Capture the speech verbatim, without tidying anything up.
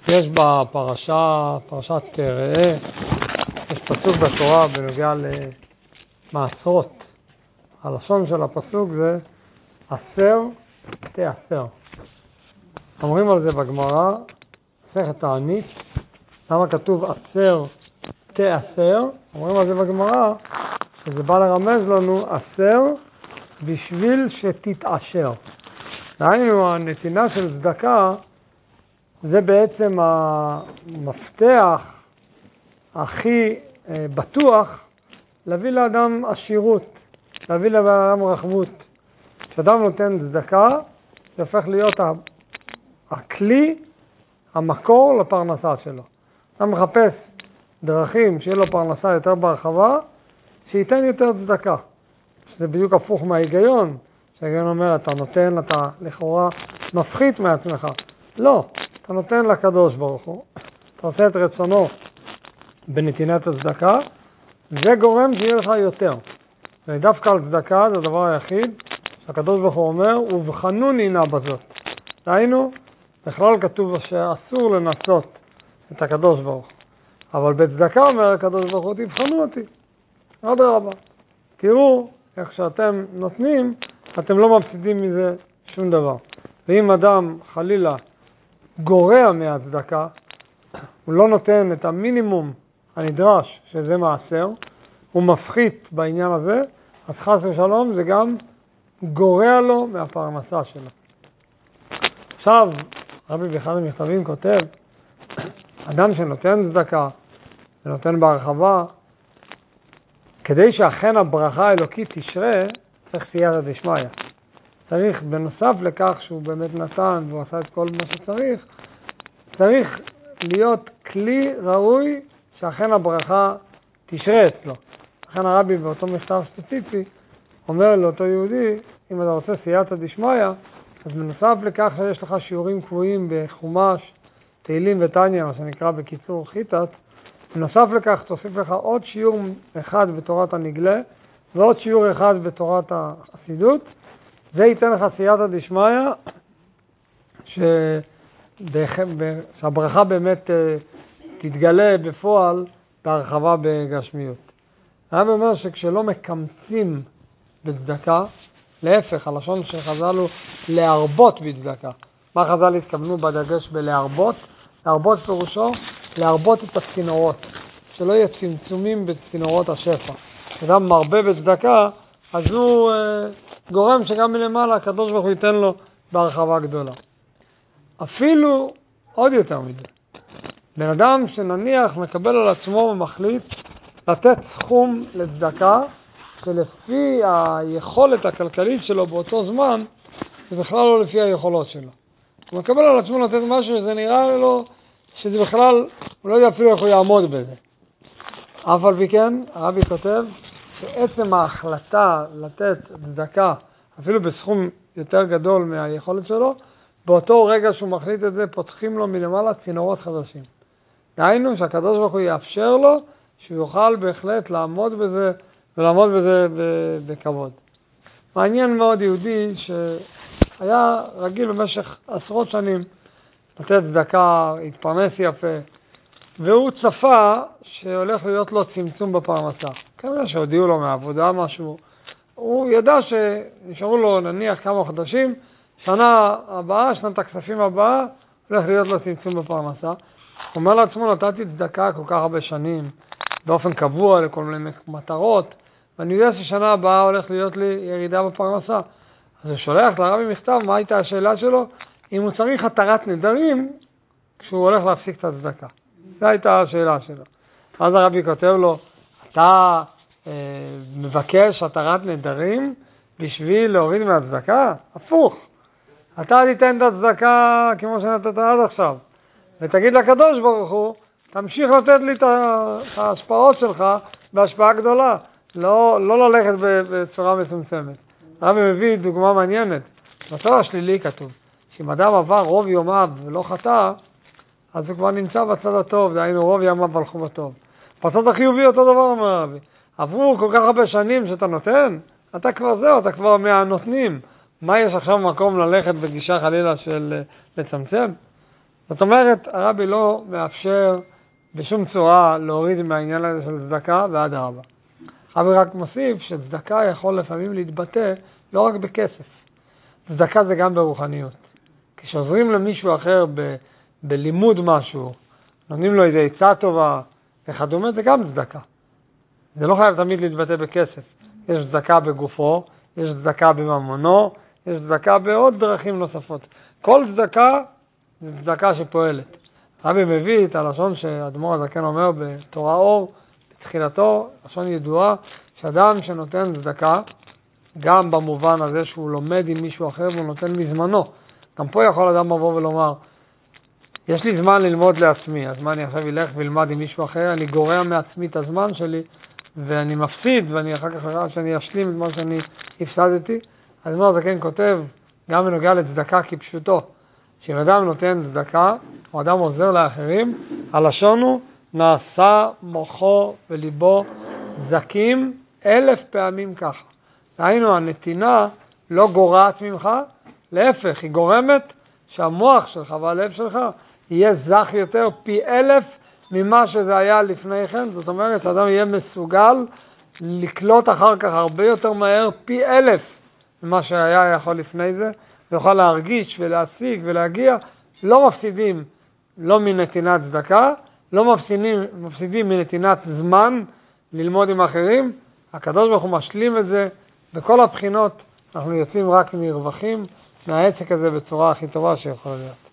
יש בפרשה, פרשת ראה, יש פסוק בתורה בנוגע למעשרות. הלשון של הפסוק זה עשר תעשר. אומרים על זה בגמרא, מסכת תענית, למה כתוב עשר תעשר? אומרים על זה בגמרא, שזה בא לרמז לנו עשר בשביל שתתעשר. דהיינו, הנתינה של צדקה זה בעצם המפתח הכי בטוח להביא לאדם עשירות, להביא לאדם רחבות. כשאדם נותן צדקה, זה הופך להיות הכלי, המקור לפרנסה שלו. אדם מחפש דרכים שיהיה לו פרנסה יותר ברחבה, שייתן יותר צדקה. שזה בדיוק הפוך מההיגיון. שההיגיון אומר, אתה נותן, אתה לכאורה מפחית מעצמך. לא, אתה נותן לקדוש ברוך הוא. אתה עושה את רצונו בנתינת הצדקה, זה גורם שיהיה לך יותר. ודווקא על צדקה זה הדבר היחיד שהקדוש ברוך הוא אומר, ובחנוני נא בזאת. דהיינו, בכלל כתוב שאסור לנסות את הקדוש ברוך הוא. אבל בצדקה אומר הקדוש ברוך הוא, תבחנו אותי. עד רבה. תראו איך שאתם נותנים, אתם לא מפסידים מזה שום דבר. ואם אדם חלילה גורע מהצדקה, הוא לא נותן את המינימום הנדרש, שזה מעשר, הוא מפחית בעניין הזה, אז חס ושלום זה גם גורע לו מהפרנסה שלו. עכשיו, רבי באחד המכתבים כותב, אדם שנותן צדקה, ונותן בהרחבה, כדי שאכן הברכה האלוקית תשרה, צריך סייעתא דשמיא. צריך, בנוסף לכך שהוא באמת נתן והוא עשה את כל מה שצריך, צריך להיות כלי ראוי שאכן הברכה תשרה אצלו. לכן הרבי באותו מכתב ספציפי אומר לאותו יהודי, אם אתה רוצה סייעתא דשמיא, אז בנוסף לכך שיש לך שיעורים קבועים בחומש, תהילים ותניא, מה שנקרא בקיצור חיטת, בנוסף לכך תוסיף לך עוד שיעור אחד בתורת הנגלה, ועוד שיעור אחד בתורת החסידות, זה ייתן לך סייעתא דשמיא, שהברכה באמת תתגלה בפועל בהרחבה בגשמיות. הרב אומר שכשלא מקמצים בצדקה, להפך, הלשון של חז"ל הוא להרבות בצדקה. מה חז"ל התכוונו בדגש בלהרבות? להרבות פירושו, להרבות את הצינורות, שלא יהיה צמצומים בצינורות השפע. אדם מרבה בצדקה, אז הוא אה, גורם שגם מלמעלה הקדוש ברוך הוא ייתן לו בהרחבה גדולה. אפילו עוד יותר מזה. בן אדם שנניח מקבל על עצמו ומחליט לתת סכום לצדקה, שלפי היכולת הכלכלית שלו באותו זמן, זה בכלל לא לפי היכולות שלו. הוא מקבל על עצמו לתת משהו שזה נראה לו, שזה בכלל, הוא לא יודע אפילו איך הוא יעמוד בזה. אף על פי כן, הרבי כותב, שעצם ההחלטה לתת צדקה, אפילו בסכום יותר גדול מהיכולת שלו, באותו רגע שהוא מחליט את זה, פותחים לו מלמעלה צינורות חדשים. דהיינו שהקדוש ברוך הוא יאפשר לו, שהוא יוכל בהחלט לעמוד בזה, ולעמוד בזה בכבוד. מעניין מאוד יהודי שהיה רגיל במשך עשרות שנים, לתת צדקה, התפרנס יפה, והוא צפה שהולך להיות לו צמצום בפרנסה. כנראה שהודיעו לו מהעבודה משהו, הוא ידע שנשארו לו נניח כמה חודשים, שנה הבאה, שנת הכספים הבאה, הולך להיות לו צמצום בפרנסה. הוא אומר לעצמו, נתתי צדקה כל כך הרבה שנים, באופן קבוע לכל מיני מטרות, ואני יודע ששנה הבאה הולך להיות לי ירידה בפרנסה. אז הוא שולח לרבי מכתב, מה הייתה השאלה שלו? אם הוא צריך התרת נדרים, כשהוא הולך להפסיק את הצדקה. זו הייתה השאלה שלו. אז הרבי כותב לו, אתה אה, מבקש התרת נדרים בשביל להוריד מהצדקה? הפוך. אתה תיתן את הצדקה כמו שנתת עד עכשיו. ותגיד לקדוש ברוך הוא, תמשיך לתת לי את ההשפעות שלך בהשפעה גדולה. לא, לא ללכת בצורה מצומצמת. הרבי מביא דוגמה מעניינת. בצד השלילי כתוב, שאם אדם עבר רוב יומיו ולא חטא, אז הוא כבר נמצא בצד הטוב, דהיינו רוב ימיו הלכו בטוב. בצד החיובי אותו דבר אומר הרבי. עברו כל כך הרבה שנים שאתה נותן, אתה כבר זהו, אתה כבר מהנותנים. מה יש עכשיו מקום ללכת בגישה חלילה של לצמצם? זאת אומרת, הרבי לא מאפשר בשום צורה להוריד מהעניין הזה של צדקה ועד הרבה. הרבי רק מוסיף שצדקה יכול לפעמים להתבטא לא רק בכסף. צדקה זה גם ברוחניות. כשעוזרים למישהו אחר ב, בלימוד משהו, נותנים לו איזו עצה טובה וכדומה, זה גם צדקה. זה לא חייב תמיד להתבטא בכסף. יש צדקה בגופו, יש צדקה בממונו, יש צדקה בעוד דרכים נוספות. כל צדקה זה צדקה שפועלת. רבי מביא את הלשון שהאדמו"ר הזקן אומר בתורה אור, בתחילתו, לשון ידועה, שאדם שנותן צדקה, גם במובן הזה שהוא לומד עם מישהו אחר והוא נותן מזמנו. גם פה יכול אדם לבוא ולומר, יש לי זמן ללמוד לעצמי, אז מה אני עכשיו אלך ולמד עם מישהו אחר, אני גורע מעצמי את הזמן שלי, ואני מפסיד, ואני אחר כך חושב שאני אשלים את מה שאני הפסדתי. האדמו"ר הזקן כותב, גם בנוגע לצדקה כפשוטו, שאם אדם נותן צדקה, או אדם עוזר לאחרים, הלשון הוא, נעשה מוחו וליבו זקים אלף פעמים ככה. היינו, הנתינה לא גורעת ממך, להפך, היא גורמת שהמוח שלך והלב שלך יהיה זך יותר פי אלף ממה שזה היה לפני כן. זאת אומרת, האדם יהיה מסוגל לקלוט אחר כך הרבה יותר מהר פי אלף ממה שהיה יכול לפני זה, ויוכל להרגיש ולהשיג ולהגיע. לא מפסידים לא מנתינת צדקה, לא מפסידים, מפסידים מנתינת זמן ללמוד עם אחרים. הקדוש ברוך הוא משלים את זה בכל הבחינות. אנחנו יוצאים רק מרווחים מהעסק הזה בצורה הכי טובה שיכולה להיות.